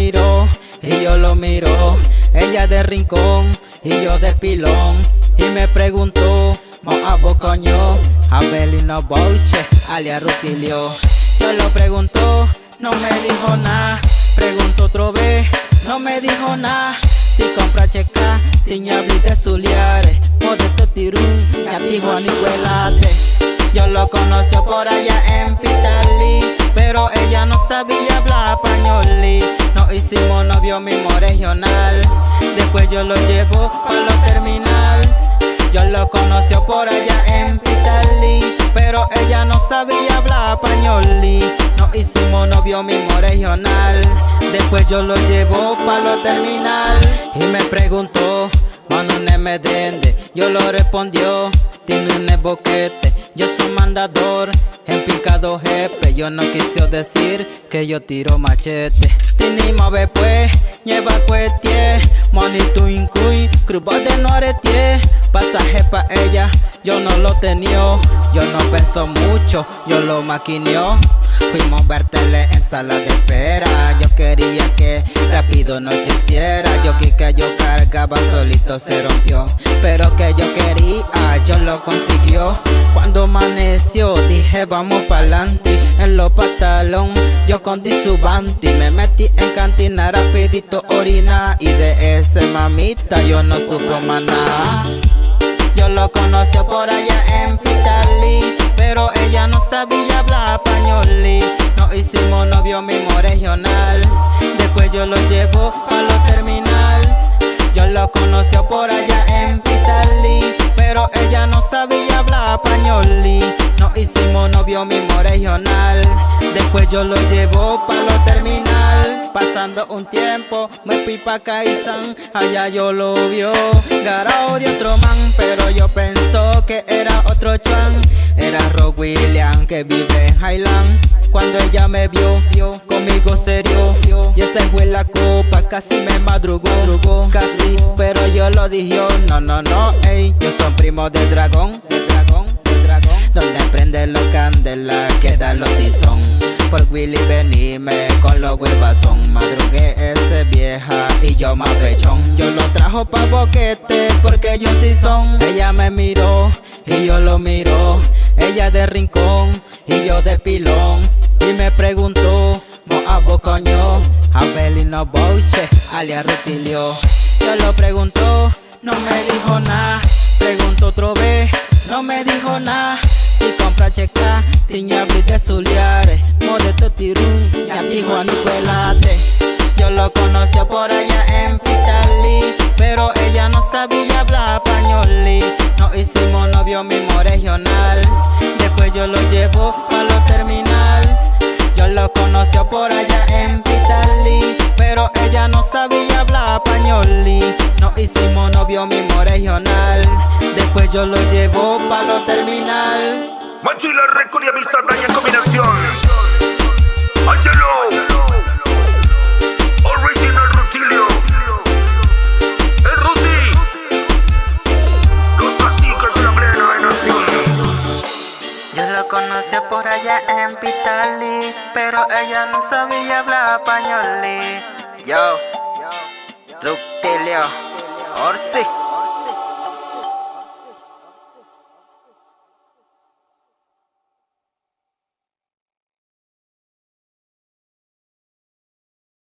miró y yo lo miro. Ella de rincón y yo de pilón. Y me preguntó, mo abo coño, Abelino Bouche, alias Rutilio. Yo lo preguntó, no me dijo nada. Pregunto otra vez, no me dijo nada. Si compra checa, tiña de Zuliares, modesto tirún, ya dijo Anicuelate. Yo lo conocí por allá en Pitali, pero ella no sabía hablar español. Nos hicimos novio mismo regional, después yo lo llevo pa' lo terminal. Yo lo conocí por allá en Pitali, pero ella no sabía hablar español. Nos hicimos novio mismo regional, después yo lo llevo pa' lo terminal. Y me preguntó, mano me dende, yo lo respondió, tiene un boquete, yo soy mandador, en picado jefe. Yo no quise decir que yo tiro machete. Tenemos pues, lleva cuetie, monito incuy, crubo de noretie. Pasaje pa' ella, yo no lo tenía. Yo no penso mucho, yo lo maquineó. Fuimos a vertele en sala de espera. Yo quería que rápido anocheciera. Yo que yo cargaba solito se rompió, pero que yo quería, yo lo consiguió. Cuando amaneció dije vamos pa'lante. En los pantalones yo con disubanti me metí en cantina rapidito orina. Y de ese mamita yo no supo más nada. Yo lo conocí por allá en Pitali, pero ella no sabía hablar español. Nos hicimos novio mismo regional, después yo lo llevo pa' lo terminal. Yo lo conocí por allá en Pitali, pero ella no sabía hablar español. Nos hicimos novio mismo regional, después yo lo llevo pa' lo terminal. Pasando un tiempo me fui pa' Caizán, allá yo lo vio, garao de otro man, pero yo pensó que era otro chuan. Era Rock William que vive en Highland. Cuando ella me vio conmigo serio, y esa fue la copa, casi me madrugó, casi, pero yo lo dije, no, ey, yo soy primo de dragón, donde prende los candelas, queda los tizón. Por Willy venime con los huevazón, madrugué ese vieja y yo más pechón. Yo lo trajo pa' boquete porque yo sí son. Ella me miró y yo lo miro. Ella de rincón y yo de pilón. Y me preguntó, mo abo coño, Abelino Bouche, alias Rutilio. Yo lo preguntó, no me dijo nada. Pregunto otra vez, no me dijo nada. Si compra checa, tiña de Zuliares, modesto tirún, ya dijo Anicuelate. Yo lo conocí por allá en Pitali, pero ella no sabía hablar español. Nos hicimos novio mismo regional, después yo lo llevo pa' lo terminal. Yo lo conocí por allá en Pitali, pero ella no sabía hablar español. Nos hicimos novio mismo regional, después yo lo llevo pa' lo terminal. Machila, récord y avisata en combinación. Angelo, original Rutilio, el Ruti, los caciques de la plena nación. Yo lo conocí por allá en Pitali, pero ella no sabía hablar español. Yo, Rutilio, Orsi.